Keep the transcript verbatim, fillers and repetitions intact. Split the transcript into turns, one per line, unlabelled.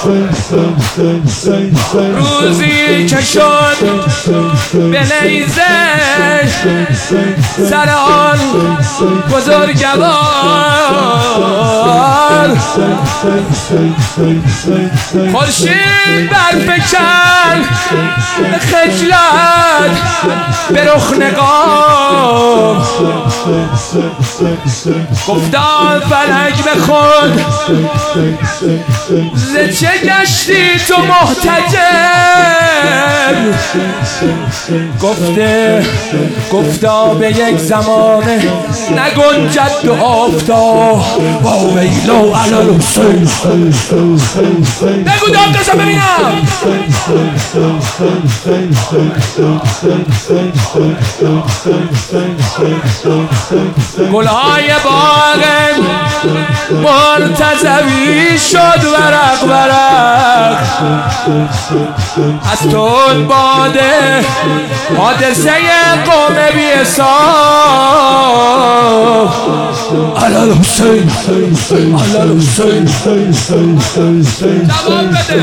روزی که شد به نیزش سر آن بزرگوار خورشید برفکن خجلت به رخ نقاب گفتم فلک به خود ز چه گشتی تو محتجب گفته گفتا به یک زمانه نگنجد دو آفتاب با ویلو علی حسین نگو داد داشتم ببینم گلهای باغ مرتضوی شد ورق ورق از تون باده حادثه قوم بی حساب علی حسین علی حسین جواب بده